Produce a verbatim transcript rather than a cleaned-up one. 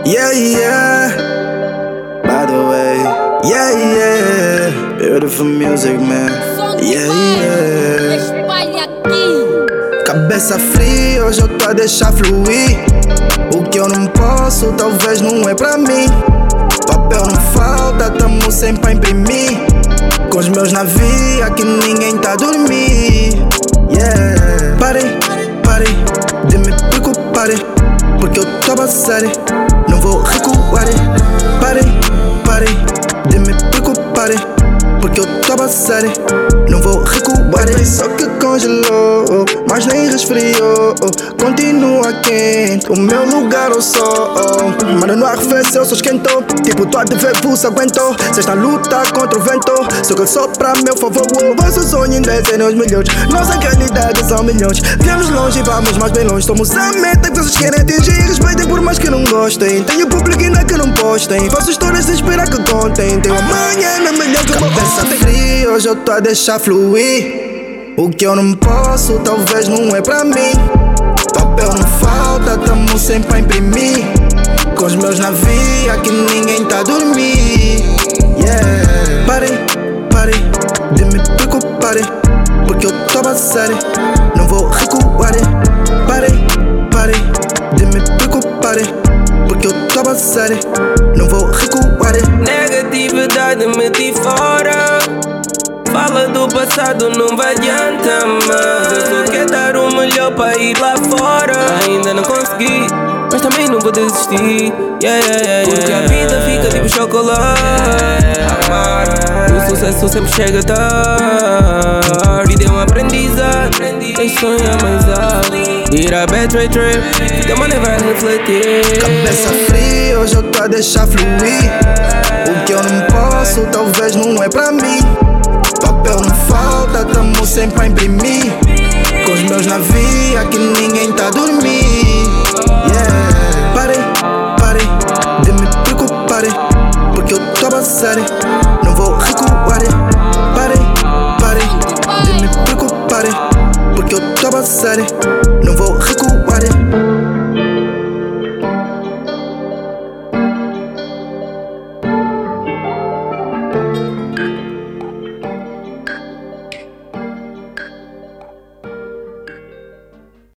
Yeah, yeah. By the way, yeah, yeah. Beautiful music, man. Yeah, yeah. Espalha aqui. Cabeça fria, hoje eu tô a deixar fluir. O que eu não posso, talvez não é pra mim. Papel não falta, tamo sempre pra imprimir. Com os meus navios, aqui ninguém tá a dormir. Yeah. Parei, parei de me preocupar, porque eu tô a sério, não vou recuar. Parei, parei de me preocupar, porque eu tô a sério, não vou recuar. Só que congelou, mas nem resfriou. Continua quente, o meu lugar ao sol. Mano, não arrefeceu, só esquentou. Tipo, tô a dever, pulso aguentou. Cês tá a lutar contra o vento, só que eu sou pra meu favor. Vosso sonho ainda é serem os milhões, nossa realidade são milhões. Viemos longe e vamos mais bem longe. Somos a meta que vocês querem atingir. Respeitem por mais que não gostem. Tenho público ainda que não postem. Faço histórias sem esperar que contem. Tenho amanhã na melhor que eu vou. Cabeça fria, hoje eu tô a deixar fluir. O que eu não posso, talvez não é pra mim. Papel não falta, tamo sempre a imprimir. Com os meus navios, aqui ninguém tá a dormir. Yeah. Parei, parei de me preocupar, porque eu tô a sério, não vou recuar. Parei, parei de me preocupar, porque eu tô a sério, não vou recuar. Negatividade meti fora. Fala do passado, não vai adiantar mais. Eu só quero dar o melhor pra ir lá fora. Ainda não consegui, mas também não vou desistir. Yeah, yeah, yeah, porque a vida fica tipo chocolate. O sucesso sempre chega tarde. Vida é um aprendizado, quem sonha mais alto. Ir a bad trade trip, teu money vai refletir. Cabeça fria, hoje eu tô a deixar fluir. O que eu não posso, talvez não é pra mim. Papel não falta, tamo sempre a imprimir. Com os meus navios, aqui ninguém tá a dormir. Yeah. Parei, parei de me preocupar, porque eu tô a sério, não vou recuar. Parei, parei de me preocupar, porque eu tô a sério,